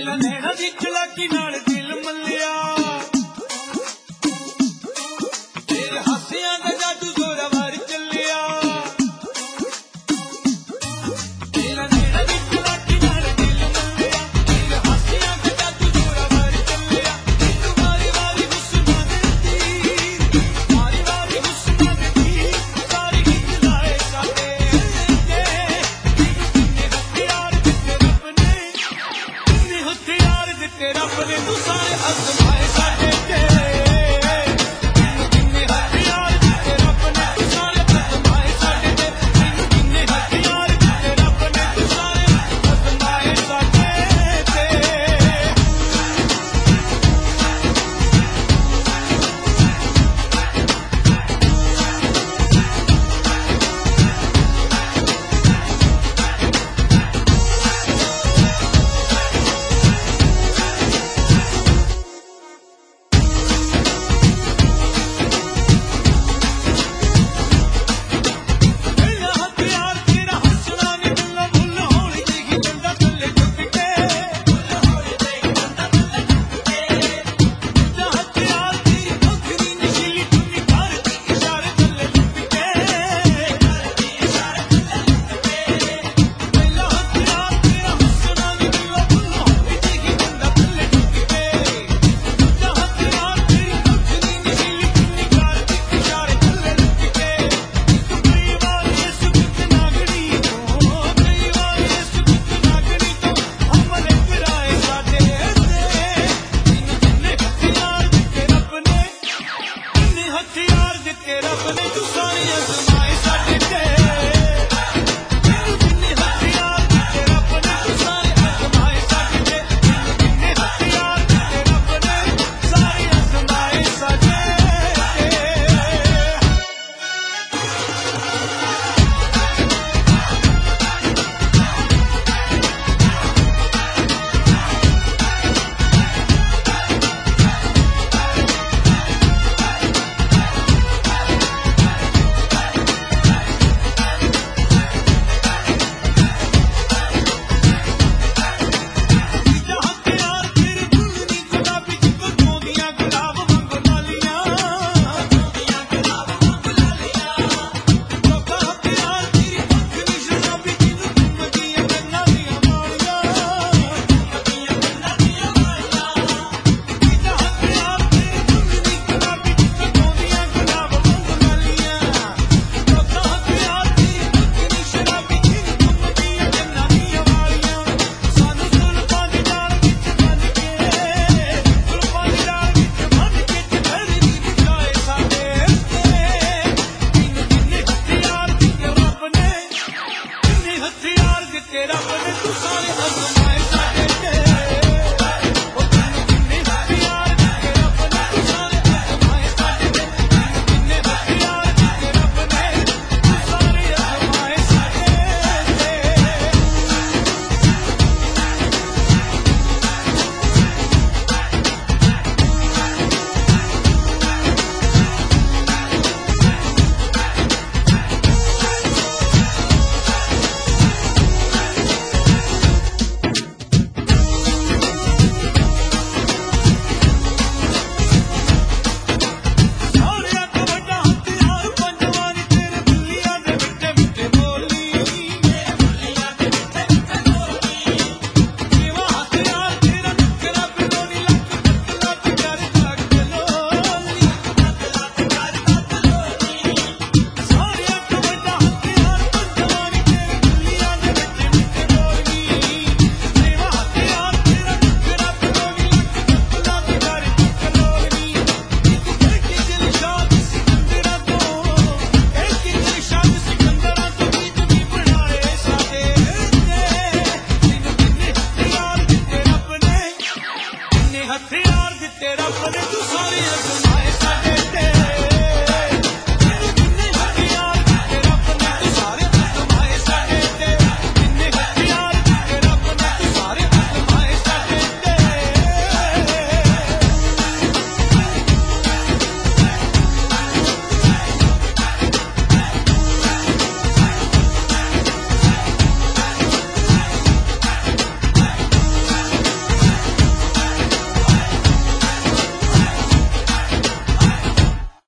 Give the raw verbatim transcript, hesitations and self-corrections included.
नैना दी चलाकी नाल दिल मल्लिया तेरे हासियां दा जादू जोरा वार चलिया तेरा नैना दी चलाकी नाल दिल मल्लिया तेरे हासियां दा जादू जोरा वार चलिया तू वारी वारी हुस्ना दे तीर वारी वारी हुस्ना दे तीर सारी हित लाए साडे ते किन्ने हथियार दिते रब ने किन्ने हथियार दिते रब ने तू सारे अज़माए साडे ते किन्ने हथियार दिते रब ने तू सारे अज़माए साडे ते किन्ने हथियार दिते रब ने तू सारे अज़माए साडे ते मेरा हथियार तेरा हंसना नी बुल्ला बुल्ला होली देगी डंडा थल्ले टुट के मेरा हथियार तेरी बखरी नशीली टुनी कर इशारे थल्ले लुट के मेरा हथियार तेरा हंसना नी बुल्ला बुल्ला होली देगी डंडा थल्ले टुट के मेरा हथियार तेरी बखरी नशीली टुनी कर इशारे थल्ले लुट के कई वार इस गुत नागनी तो कई वार इस गुत नागनी तो हमले कराए साडे ते किन्ने हथियार दिते रब ने किन्ने हथियार दिते रब ने तू सारे अज़माए साडे ते किन्ने हथियार दिते रब ने तू सारे अज़माए साडे ते किन्ने हथियार दिते रब ने सारे अज़माए साडे ते तेरा हथियार तेरे दुल्हनी गुलाबी जिको चोंदियां गुलाब वांगू लालियां चोंदियां गुलाब वांगू लालियां चौथा हथियार तेरी बखरी शराबी जिन्नू घुमदियां गन्ना दियां वालियां घुमदियां गन्ना दियां वालियां तेरा हथियार तेरी दुल्हनी गुलाबी जिको चोंदियां गुलाब वांगू लालियां चौथा हथियार तेरी बखरी शराबी जिन्नू घुमदियां गन्ना दियां वालियां सानू जुल्फां दी डाल विच बन के जुल्फां दी डाल विच बन के चढ़दी बचाए साडे ते किन्ने हथियार दिते रब ने किन्ने हथियार दिते रब ने तू सारे अज़माए साडे